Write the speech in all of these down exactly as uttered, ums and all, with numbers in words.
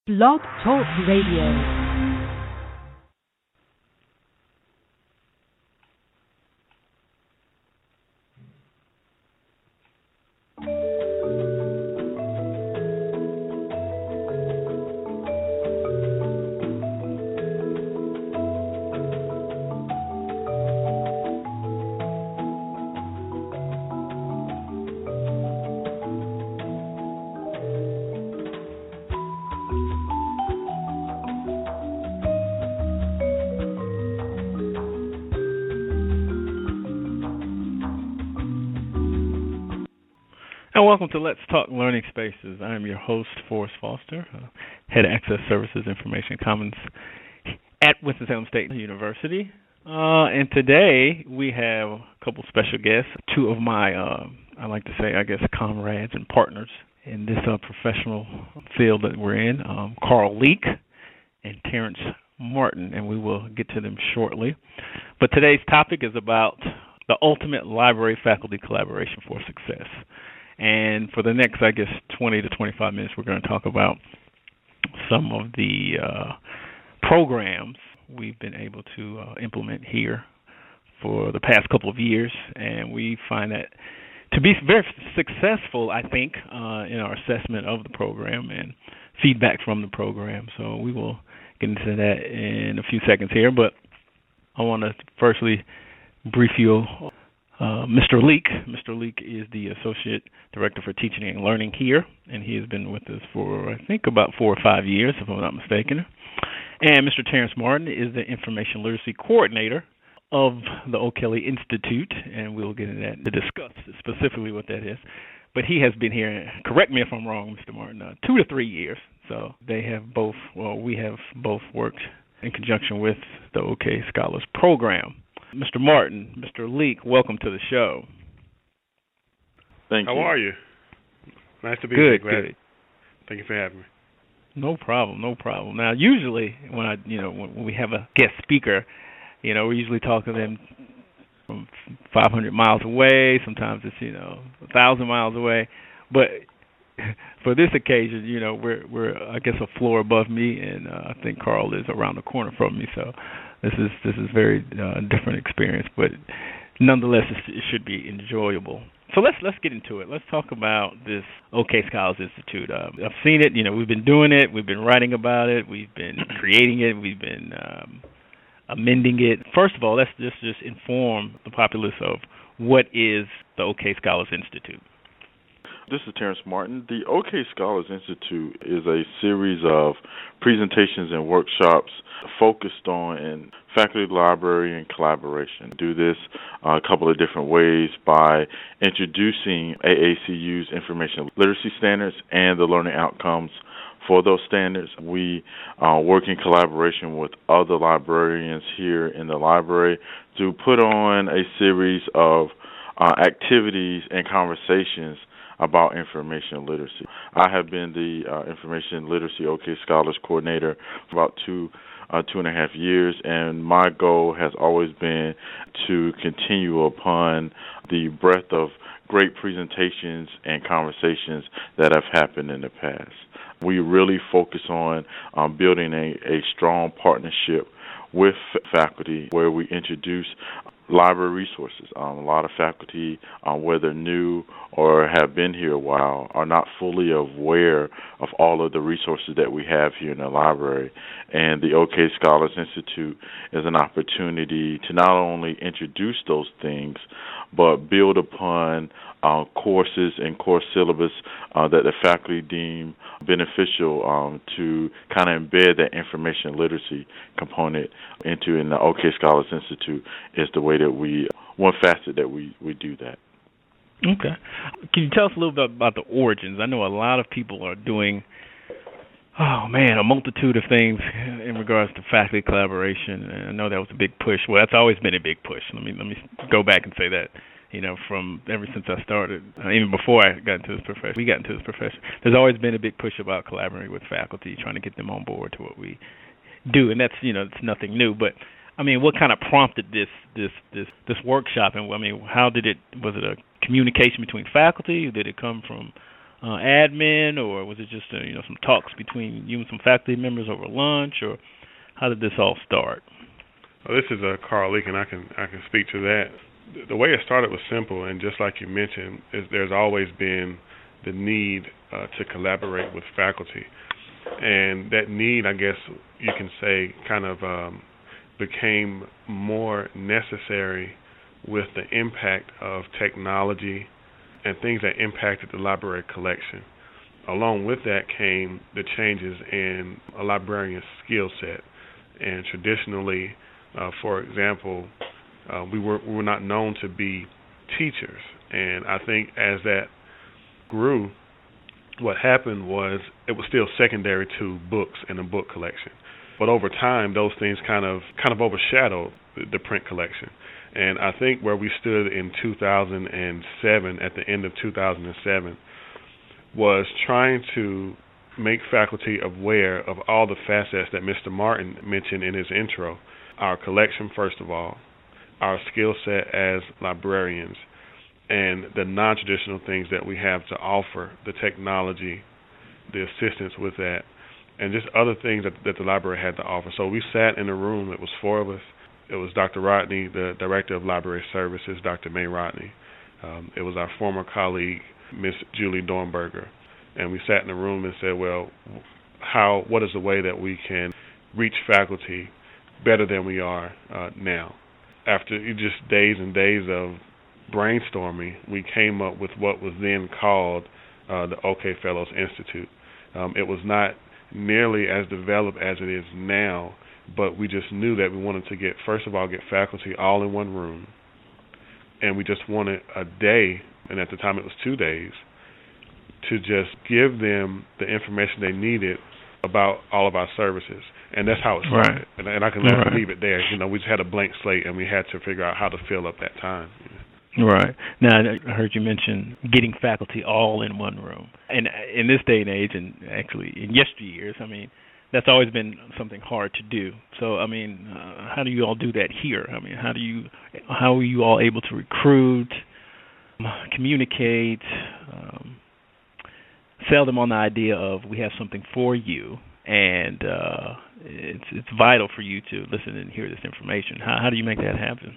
Blog Talk Radio. And welcome to Let's Talk Learning Spaces. I am your host, Forrest Foster, uh, Head of Access Services Information Commons at Winston-Salem State University. Uh, and today we have a couple special guests, two of my, uh, I like to say, I guess, comrades and partners in this uh, professional field that we're in, um, Carl Leak and Terrence Martin, and we will get to them shortly. But today's topic is about the ultimate library faculty collaboration for success. And for the next, I guess, twenty to twenty-five minutes, we're going to talk about some of the uh, programs we've been able to uh, implement here for the past couple of years. And we find that to be very successful, I think, uh, in our assessment of the program and feedback from the program. So we will get into that in a few seconds here. But I want to firstly brief you Uh, Mister Leak. Mister Leak is the Associate Director for Teaching and Learning here, and he has been with us for, I think, about four or five years, if I'm not mistaken. And Mister Terrence Martin is the Information Literacy Coordinator of the O'Kelly Institute, and we'll get into that to discuss specifically what that is. But he has been here, correct me if I'm wrong, Mister Martin, uh, two to three years. So they have both, well, we have both worked in conjunction with the OK Scholars Program. Mister Martin, Mister Leak, welcome to the show. Thank How you. How are you? Nice to be good, here. Good. Thank you for having me. No problem, no problem. Now, usually when I, you know, when we have a guest speaker, you know, we usually talk to them from five hundred miles away. Sometimes it's, you know, a thousand miles away. But for this occasion, you know, we're we're I guess a floor above me, and uh, I think Carl is around the corner from me. So this is this is very uh, different experience, but nonetheless, it should be enjoyable. So let's let's get into it. Let's talk about this OK Scholars Institute. Uh, I've seen it. You know, we've been doing it. We've been writing about it. We've been creating it. We've been um, amending it. First of all, let's just just inform the populace of what is the OK Scholars Institute. This is Terrence Martin. The OK Scholars Institute is a series of presentations and workshops focused on faculty, library, and collaboration. Do this uh, a couple of different ways by introducing A A C U's information literacy standards and the learning outcomes for those standards. We uh, work in collaboration with other librarians here in the library to put on a series of uh, activities and conversations about information literacy. I have been the uh, Information Literacy OK Scholars Coordinator for about two, uh, two and a half years, and my goal has always been to continue upon the breadth of great presentations and conversations that have happened in the past. We really focus on um, building a, a strong partnership with faculty where we introduce library resources. Um, a lot of faculty, um, whether new or have been here a while, are not fully aware of all of the resources that we have here in the library. And the OK Scholars Institute is an opportunity to not only introduce those things, but build upon uh, courses and course syllabus uh, that the faculty deem beneficial um, to kind of embed that information literacy component into. In the OK Scholars Institute is the way that we, one facet that we, we do that. Okay. Can you tell us a little bit about the origins? I know a lot of people are doing, oh man, a multitude of things in regards to faculty collaboration. And I know that was a big push. Well, that's always been a big push. Let me let me go back and say that. You know, from ever since I started, uh, even before I got into this profession, we got into this profession. There's always been a big push about collaborating with faculty, trying to get them on board to what we do, and that's, you know, it's nothing new. But I mean, what kind of prompted this this this this workshop? And I mean, how did it? Was it a communication between faculty? Did it come from uh, admin, or was it just uh, you know some talks between you and some faculty members over lunch, or how did this all start? Well, this is uh, Carl Leak, and I can I can speak to that. The way it started was simple, and just like you mentioned, is there's always been the need uh, to collaborate with faculty, and that need, I guess you can say, kind of um, became more necessary with the impact of technology and things that impacted the library collection. Along with that came the changes in a librarian's skill set. And traditionally, uh, for example, uh, we were we were not known to be teachers. And I think as that grew, what happened was it was still secondary to books and a book collection. But over time, those things kind of kind of overshadowed the, the print collection. And I think where we stood in two thousand seven, at the end of two thousand seven, was trying to make faculty aware of all the facets that Mister Martin mentioned in his intro. Our collection, first of all, our skill set as librarians, and the non-traditional things that we have to offer, the technology, the assistance with that, and just other things that, that the library had to offer. So we sat in a room, it was four of us. It was Doctor Rodney, the Director of Library Services, Doctor May Rodney. Um, it was our former colleague, Miss Julie Dornberger. And we sat in the room and said, well, how? What is the way that we can reach faculty better than we are uh, now? After just days and days of brainstorming, we came up with what was then called uh, the OK Fellows Institute. Um, it was not nearly as developed as it is now, but we just knew that we wanted to get, first of all, get faculty all in one room. And we just wanted a day, and at the time it was two days, to just give them the information they needed about all of our services. And that's how it started. Right. And, and I can right. leave it there. You know, we just had a blank slate, and we had to figure out how to fill up that time. Right. Now, I heard you mention getting faculty all in one room. And in this day and age, and actually in yesteryears, I mean, that's always been something hard to do. So, I mean, uh, how do you all do that here? I mean, how do you, how are you all able to recruit, communicate, um, sell them on the idea of we have something for you, and uh, it's it's vital for you to listen and hear this information. How, how do you make that happen?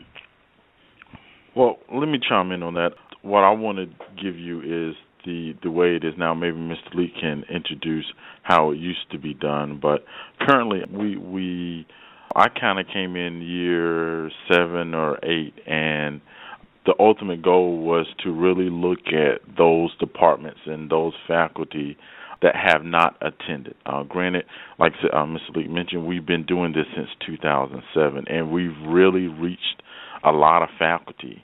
Well, let me chime in on that. What I want to give you is the the way it is now. Maybe Mister Lee can introduce how it used to be done, but currently we we I kind of came in year seven or eight, and the ultimate goal was to really look at those departments and those faculty that have not attended. Uh, granted, like uh, Mister Lee mentioned, we've been doing this since two thousand seven, and we've really reached a lot of faculty.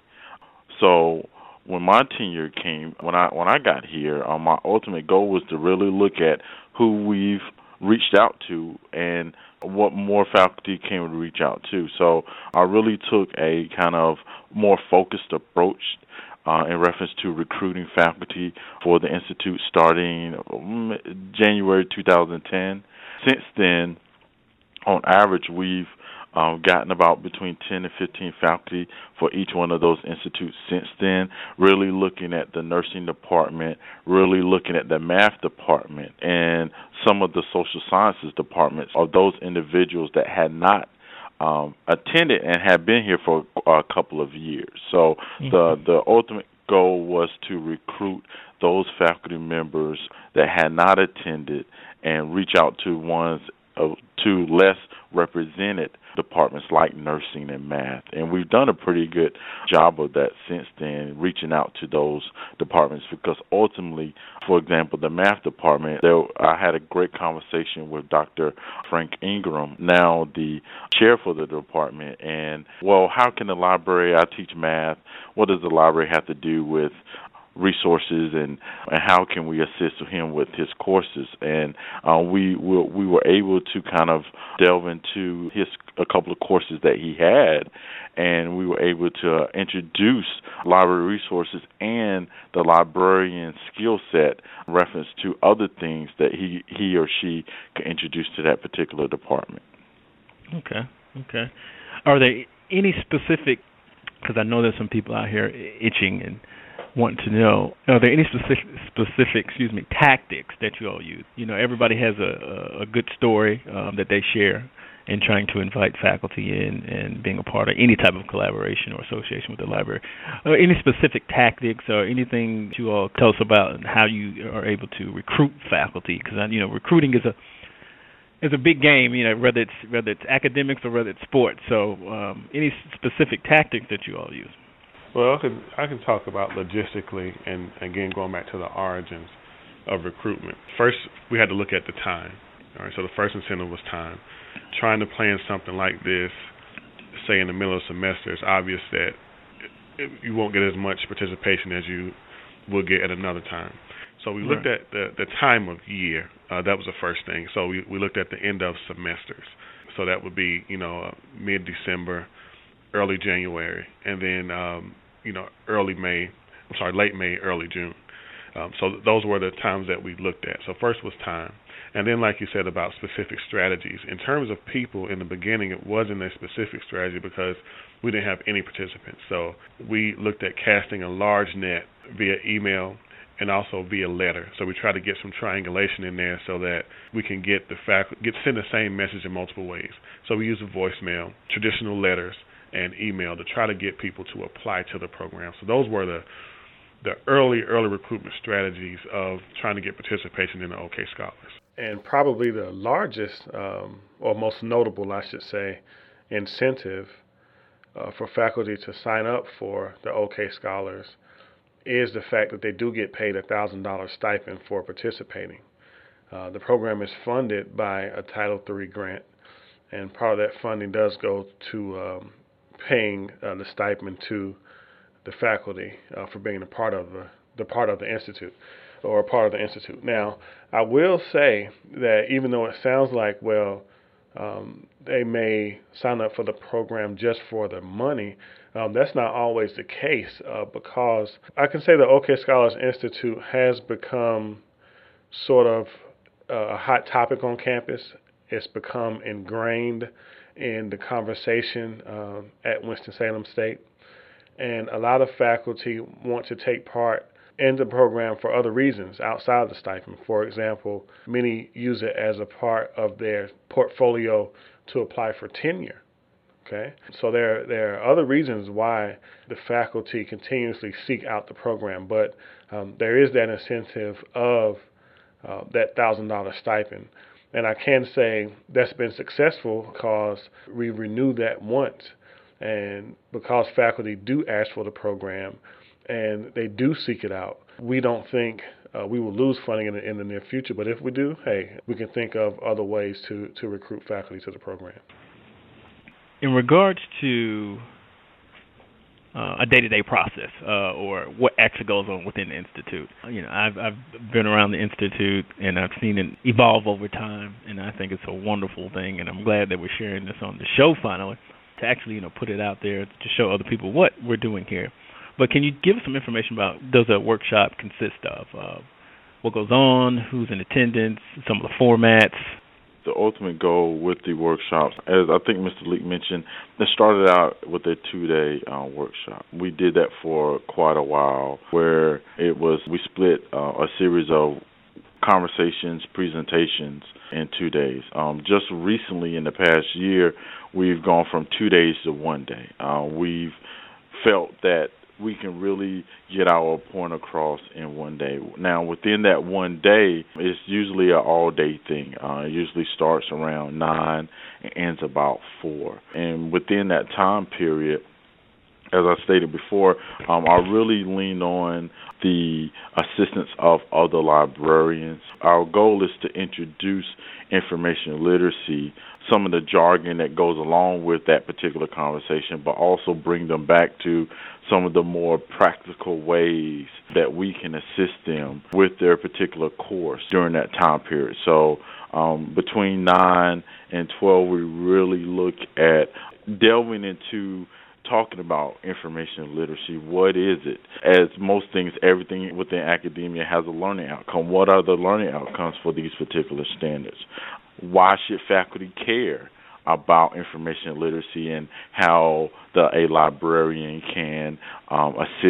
So when my tenure came, when I when I got here, uh, my ultimate goal was to really look at who we've reached out to and what more faculty can we reach out to. So I really took a kind of more focused approach uh, in reference to recruiting faculty for the Institute starting January two thousand ten. Since then, on average, we've Um, gotten about between ten and fifteen faculty for each one of those institutes since then, really looking at the nursing department, really looking at the math department, and some of the social sciences departments of those individuals that had not um, attended and had been here for a couple of years. So mm-hmm. the, the ultimate goal was to recruit those faculty members that had not attended and reach out to ones uh, to less represented departments like nursing and math. And we've done a pretty good job of that since then, reaching out to those departments, because ultimately, for example, the math department, there, I had a great conversation with Doctor Frank Ingram, now the chair for the department, and, well, how can the library, I teach math, what does the library have to do with resources, and, and how can we assist him with his courses? And uh, we, we we were able to kind of delve into his a couple of courses that he had, and we were able to introduce library resources and the librarian skill set in reference to other things that he he or she could introduce to that particular department. Okay, okay. Are there any specific, because I know there's some people out here itching and want to know, are there any specific, specific, excuse me, tactics that you all use? You know, everybody has a, a good story um, that they share in trying to invite faculty in and being a part of any type of collaboration or association with the library. Uh, any specific tactics or anything you all tell us about how you are able to recruit faculty? Because, you know, recruiting is a is a big game, you know, whether it's whether it's academics or whether it's sports. So um, any specific tactics that you all use? Well, I can, I can talk about logistically, and again, going back to the origins of recruitment. First, we had to look at the time. All right, so the first incentive was time. Trying to plan something like this, say in the middle of the semester, it's obvious that it, you won't get as much participation as you will get at another time. So we looked right. at the, the time of year. Uh, that was the first thing. So we, we looked at the end of semesters. So that would be, you know, uh, mid-December, early January, and then, um, you know, early May, I'm sorry, late May, early June. Um, so th- those were the times that we looked at. So first was time. And then, like you said, about specific strategies. In terms of people, in the beginning, it wasn't a specific strategy because we didn't have any participants. So we looked at casting a large net via email and also via letter. So we try to get some triangulation in there so that we can get the fac- get send the same message in multiple ways. So we use a voicemail, traditional letters, and email to try to get people to apply to the program. So those were the the early, early recruitment strategies of trying to get participation in the OK Scholars. And probably the largest, um, or most notable, I should say, incentive uh, for faculty to sign up for the OK Scholars is the fact that they do get paid a one thousand dollars stipend for participating. Uh, the program is funded by a Title three grant, and part of that funding does go to um, paying uh, the stipend to the faculty uh, for being a part of the, the part of the institute or a part of the institute. Now, I will say that even though it sounds like, well, um, they may sign up for the program just for the money, um, that's not always the case uh, because I can say the OK Scholars Institute has become sort of uh, a hot topic on campus. It's become ingrained in the conversation um, at Winston-Salem State. And a lot of faculty want to take part in the program for other reasons outside of the stipend. For example, many use it as a part of their portfolio to apply for tenure. Okay, so there there are other reasons why the faculty continuously seek out the program, but um, there is that incentive of uh, that one thousand dollars stipend. And I can say that's been successful because we renewed that once. And because faculty do ask for the program and they do seek it out, we don't think uh, we will lose funding in the, in the near future. But if we do, hey, we can think of other ways to, to recruit faculty to the program. In regards to uh, a day-to-day process uh, or what actually goes on within the Institute, you know, I've, I've been around the Institute and I've seen it evolve over time, and I think it's a wonderful thing, and I'm glad that we're sharing this on the show finally, to actually, you know, put it out there to show other people what we're doing here. But can you give us some information about does a workshop consist of? Uh, what goes on, who's in attendance, some of the formats? The ultimate goal with the workshops, as I think Mister Leak mentioned, it started out with a two-day uh, workshop. We did that for quite a while where it was, we split uh, a series of conversations, presentations in two days. Um, just recently in the past year, we've gone from two days to one day. Uh, we've felt that we can really get our point across in one day. Now, within that one day, it's usually an all-day thing. Uh, it usually starts around nine and ends about four. And within that time period, as I stated before, um, I really lean on the assistance of other librarians. Our goal is to introduce information literacy, some of the jargon that goes along with that particular conversation, but also bring them back to some of the more practical ways that we can assist them with their particular course during that time period. So um, between nine and twelve, we really look at delving into talking about information literacy. What is it? As most things, everything within academia has a learning outcome. What are the learning outcomes for these particular standards? Why should faculty care about information literacy and how the, a librarian can um, assist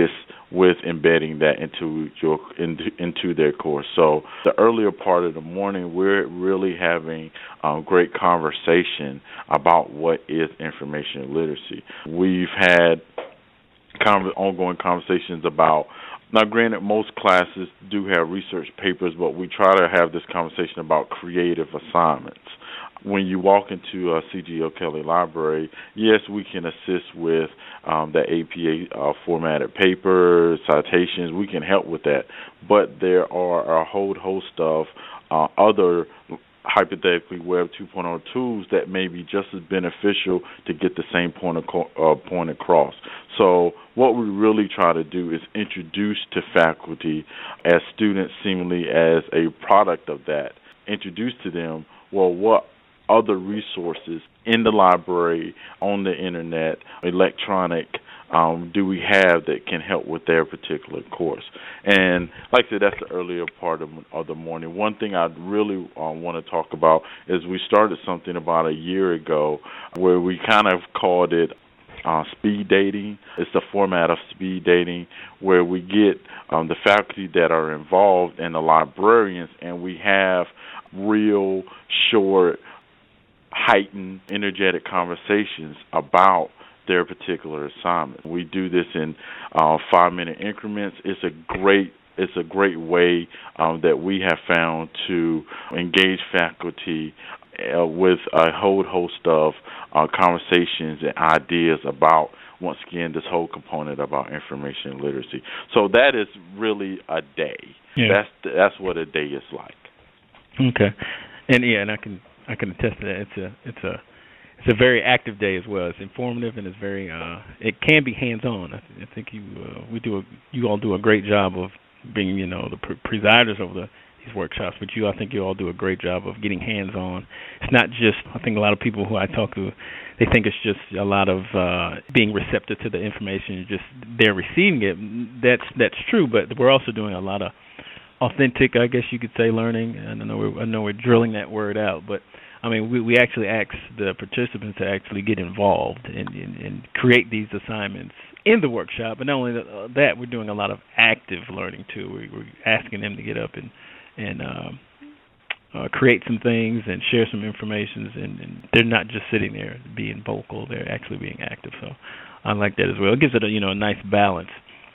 with embedding that into your into, into their course. So the earlier part of the morning, we're really having um, great conversation about what is information literacy. We've had con- ongoing conversations about. Now, granted, most classes do have research papers, but we try to have this conversation about creative assignments. When you walk into a C G O'Kelly library, yes, we can assist with um, the A P A uh, formatted papers, citations. We can help with that. But there are a whole host of uh, other hypothetically Web two point oh tools that may be just as beneficial to get the same point, aco- uh, point across. So what we really try to do is introduce to faculty as students seemingly as a product of that, introduce to them, well, what other resources in the library, on the internet, electronic, um, do we have that can help with their particular course? And like I said, that's the earlier part of, of the morning. One thing I really uh, want to talk about is we started something about a year ago where we kind of called it Uh, speed dating. It's the format of speed dating where we get um, the faculty that are involved and the librarians, and we have real short, heightened, energetic conversations about their particular assignment. We do this in uh, five-minute increments. It's a great It's a great way um, that we have found to engage faculty uh, with a whole host of uh, conversations and ideas about, once again, this whole component about information literacy. So that is really a day. Yeah. That's that's what a day is like. Okay, and yeah, and I can I can attest to that. It's a it's a it's a very active day as well. It's informative and it's very uh, it can be hands-on. I, th- I think you uh, we do a, you all do a great job of being, you know, the pre- presiders over the, these workshops, but you, I think you all do a great job of getting hands-on. It's not just, I think a lot of people who I talk to, they think it's just a lot of uh, being receptive to the information, just they're receiving it. That's that's true, but we're also doing a lot of authentic, I guess you could say, learning. And I know we're, I know we're drilling that word out, but I mean, we, we actually ask the participants to actually get involved and, and, and create these assignments in the workshop. But not only that, we're doing a lot of active learning too. We're, we're asking them to get up and and um, uh, create some things and share some information. And, and they're not just sitting there being vocal; they're actually being active. So I like that as well. It gives it a, you know, a nice balance.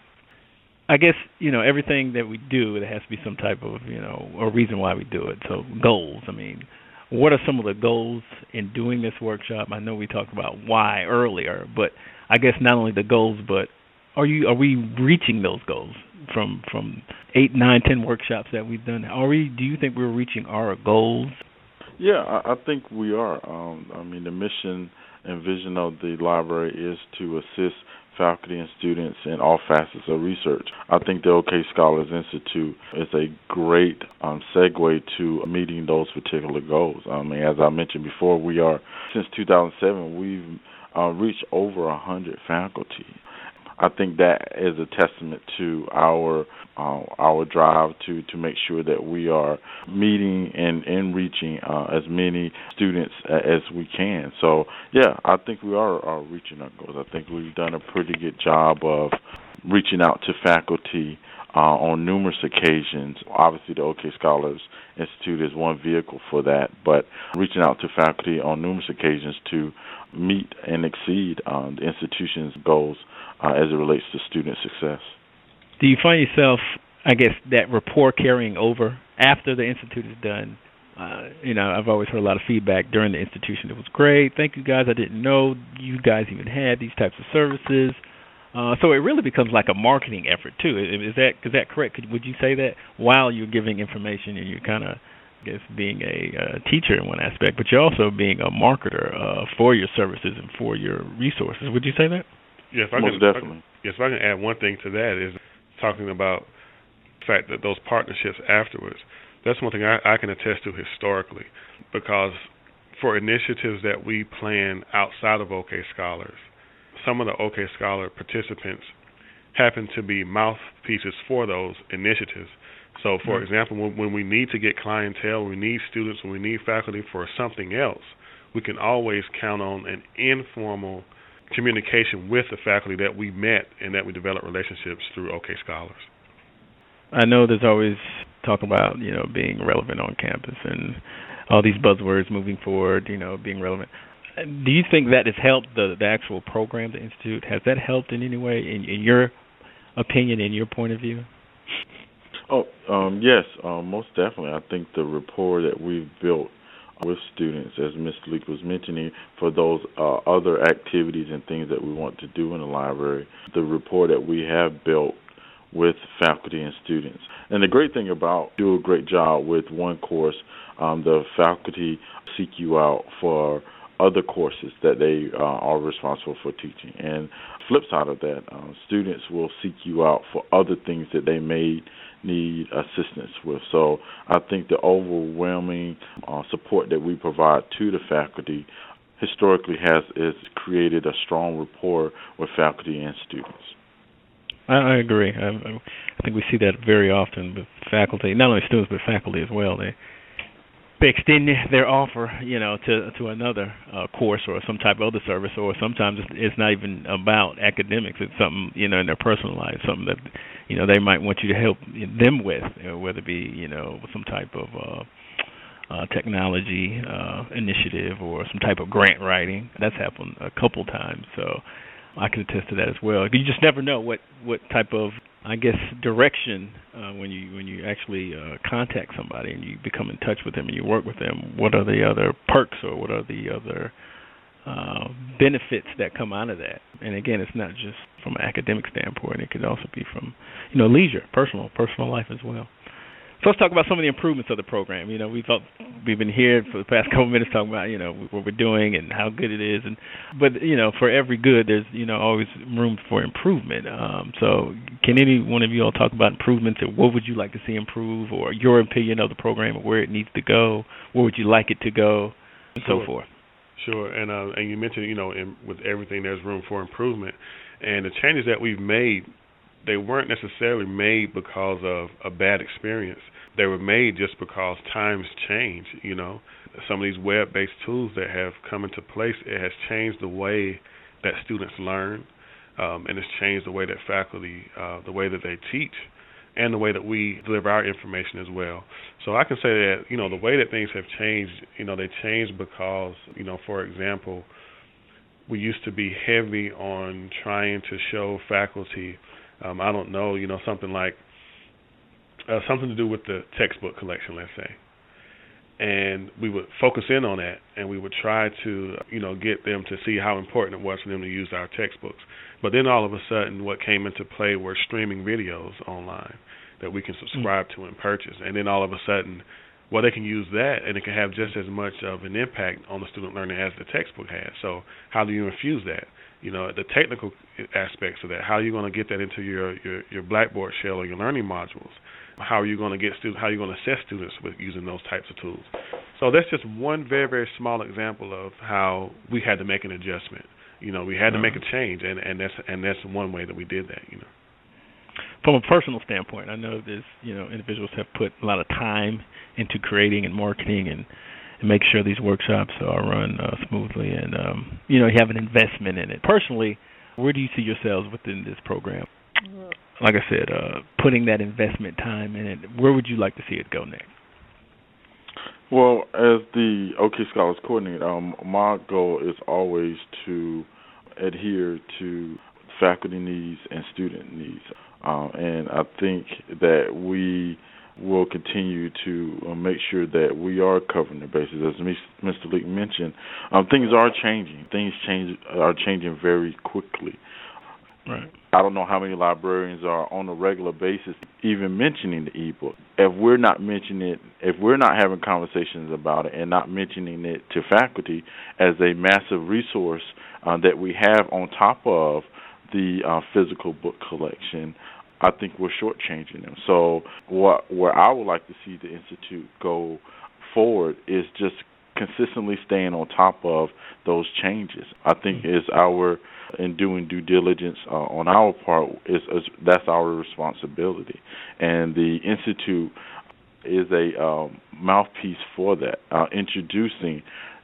I guess, you know, everything that we do, there has to be some type of, you know, a reason why we do it. So goals. I mean, what are some of the goals in doing this workshop? I know we talked about why earlier, but I guess not only the goals, but are you are we reaching those goals from from eight, nine, ten workshops that we've done? Are we? Do you think we're reaching our goals? Yeah, I, I think we are. Um, I mean, the mission and vision of the library is to assist faculty and students in all facets of research. I think the OK Scholars Institute is a great um, segue to meeting those particular goals. I mean, as I mentioned before, we are, since two thousand seven, we've uh, reached over one hundred faculty. I think that is a testament to our uh, our drive to, to make sure that we are meeting and, and reaching uh, as many students as we can. So, yeah, I think we are, are reaching our goals. I think we've done a pretty good job of reaching out to faculty uh, on numerous occasions. Obviously, the OK Scholars Institute is one vehicle for that, but reaching out to faculty on numerous occasions to meet and exceed um, the institution's goals Uh, as it relates to student success. Do you find yourself, I guess, that rapport carrying over after the institute is done? Uh, you know, I've always heard a lot of feedback during the institution. It was great. Thank you, guys. I didn't know you guys even had these types of services. Uh, so it really becomes like a marketing effort, too. Is that is that correct? Could, would you say that while you're giving information and you're kind of, I guess, being a uh, teacher in one aspect, but you're also being a marketer uh, for your services and for your resources? Would you say that? Yes, I Most can, definitely. I can, yes, if I can add one thing to that is talking about the fact that those partnerships afterwards. That's one thing I, I can attest to historically, because for initiatives that we plan outside of OK Scholars, some of the OK Scholar participants happen to be mouthpieces for those initiatives. So, for mm-hmm. example, when, when we need to get clientele, when we need students, when we need faculty for something else, we can always count on an informal communication with the faculty that we met and that we developed relationships through OK Scholars. I know there's always talk about, you know, being relevant on campus and all these buzzwords moving forward, you know, being relevant. Do you think that has helped the, the actual program, the Institute? Has that helped in any way, in, in your opinion, in your point of view? Oh, um, yes, um, most definitely. I think the rapport that we've built with students, as Miz Leek was mentioning, for those uh, other activities and things that we want to do in the library, the rapport that we have built with faculty and students. And the great thing about do a great job with one course, um, the faculty seek you out for other courses that they uh, are responsible for teaching. And flip side of that, uh, students will seek you out for other things that they may need assistance with. So I think the overwhelming uh, support that we provide to the faculty historically has is created a strong rapport with faculty and students. I, I agree. I, I think we see that very often with faculty, not only students but faculty as well. They they extend their offer, you know, to to another uh, course or some type of other service, or sometimes it's, it's not even about academics. It's something, you know, in their personal life, something that, you know, they might want you to help them with, you know, whether it be, you know, some type of uh, uh, technology uh, initiative or some type of grant writing. That's happened a couple times, so I can attest to that as well. You just never know what, what type of, I guess, direction uh, when you when you actually uh, contact somebody and you become in touch with them and you work with them. What are the other perks or what are the other uh, benefits that come out of that? And again, it's not just from an academic standpoint. It could also be from, you know, leisure, personal, personal life as well. So let's talk about some of the improvements of the program. You know, we've we've been here for the past couple of minutes talking about, you know, what we're doing and how good it is. And but you know, for every good, there's, you know, always room for improvement. Um, so can any one of you all talk about improvements, or what would you like to see improve, or your opinion of the program, or where it needs to go, where would you like it to go, and sure. so forth? Sure. And uh, and you mentioned, you know, in, with everything, there's room for improvement, and the changes that we've made, they weren't necessarily made because of a bad experience. They were made just because times change, you know. Some of these web-based tools that have come into place, it has changed the way that students learn, um, and it's changed the way that faculty, uh, the way that they teach, and the way that we deliver our information as well. So I can say that, you know, the way that things have changed, you know, they changed because, you know, for example, we used to be heavy on trying to show faculty, um, I don't know, you know, something like, Uh, something to do with the textbook collection, let's say. And we would focus in on that, and we would try to, you know, get them to see how important it was for them to use our textbooks. But then all of a sudden, what came into play were streaming videos online that we can subscribe mm-hmm. to and purchase. And then all of a sudden, well, they can use that, and it can have just as much of an impact on the student learning as the textbook has. So how do you infuse that? You know, the technical aspects of that. How are you going to get that into your, your, your Blackboard shell or your learning modules? How are you going to get students? How are you going to assess students with using those types of tools? So that's just one very, very small example of how we had to make an adjustment. You know, we had to make a change, and, and that's and that's one way that we did that. You know, from a personal standpoint, I know there's, you know, individuals have put a lot of time into creating and marketing and, and make sure these workshops are run uh, smoothly, and um, you know, you have an investment in it. Personally, where do you see yourselves within this program? Like I said, uh, putting that investment time in it, where would you like to see it go next? Well, as the OK Scholars Coordinator, um, my goal is always to adhere to faculty needs and student needs. Um, and I think that we will continue to uh, make sure that we are covering the bases. As Mister Leek mentioned, um, things are changing. Things change are changing very quickly. Right. I don't know how many librarians are on a regular basis even mentioning the ebook. If we're not mentioning it, if we're not having conversations about it and not mentioning it to faculty as a massive resource uh, that we have on top of the uh, physical book collection, I think we're shortchanging them. So what where I would like to see the Institute go forward is just consistently staying on top of those changes. I think is our in doing due diligence uh, on our part is, is that's our responsibility, and the Institute is a um, mouthpiece for that, uh, introducing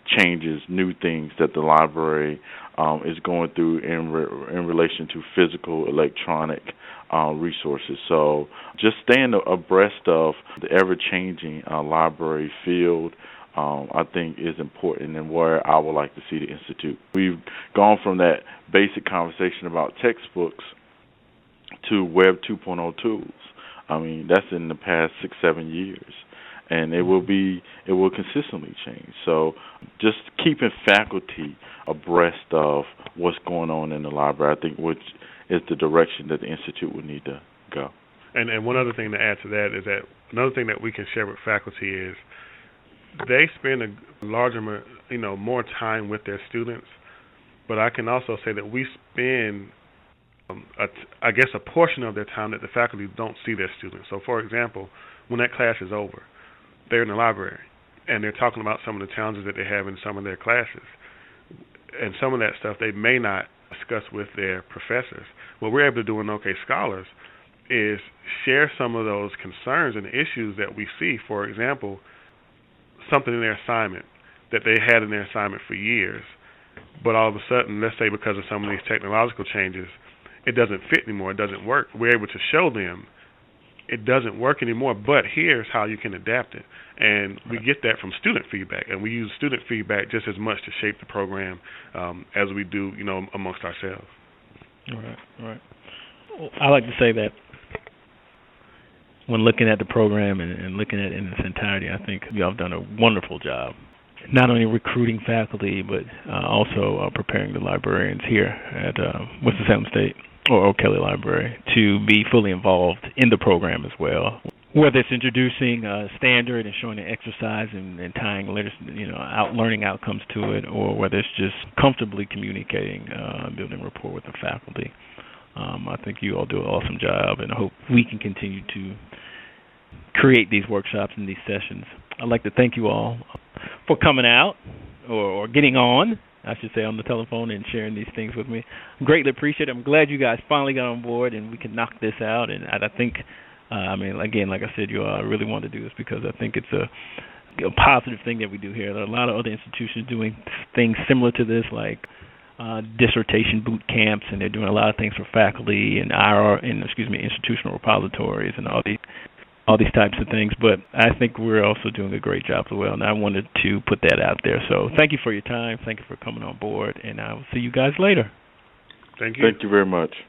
changes, new things that the library um, is going through in re- in relation to physical, electronic uh, resources. So just staying abreast of the ever-changing uh, library field, um, I think, is important and where I would like to see the Institute. We've gone from that basic conversation about textbooks to Web two point oh tools. I mean, that's in the past six, seven years. And it will be, it will consistently change. So just keeping faculty abreast of what's going on in the library, I think, which is the direction that the Institute would need to go. And and one other thing to add to that is that another thing that we can share with faculty is they spend a larger, you know, more time with their students. But I can also say that we spend, um, a, I guess, a portion of their time that the faculty don't see their students. So, for example, when that class is over, they're in the library, and they're talking about some of the challenges that they have in some of their classes. And some of that stuff they may not discuss with their professors. What we're able to do in OK Scholars is share some of those concerns and issues that we see. For example, something in their assignment that they had in their assignment for years, but all of a sudden, let's say because of some of these technological changes, it doesn't fit anymore, it doesn't work. We're able to show them it doesn't work anymore, but here's how you can adapt it. And we get that from student feedback, and we use student feedback just as much to shape the program um, as we do, you know, amongst ourselves. All right, all right. Well, I like to say that when looking at the program and, and looking at it in its entirety, I think you all have done a wonderful job, not only recruiting faculty, but uh, also uh, preparing the librarians here at uh, Winston-Salem State or O'Kelly Library to be fully involved in the program as well. Whether it's introducing a standard and showing an exercise and, and tying literacy, you know, out learning outcomes to it, or whether it's just comfortably communicating, uh, building rapport with the faculty. Um, I think you all do an awesome job, and I hope we can continue to create these workshops and these sessions. I'd like to thank you all for coming out or, or getting on, I should say, on the telephone and sharing these things with me. Greatly appreciate it. I'm glad you guys finally got on board and we can knock this out. And I, I think, uh, I mean, again, like I said, you all really want to do this because I think it's a, a positive thing that we do here. There are a lot of other institutions doing things similar to this, like uh, dissertation boot camps, and they're doing a lot of things for faculty and I R, and excuse me, institutional repositories and all these. all these types of things, but I think we're also doing a great job as well, and I wanted to put that out there. So thank you for your time. Thank you for coming on board, and I will see you guys later. Thank you. Thank you very much.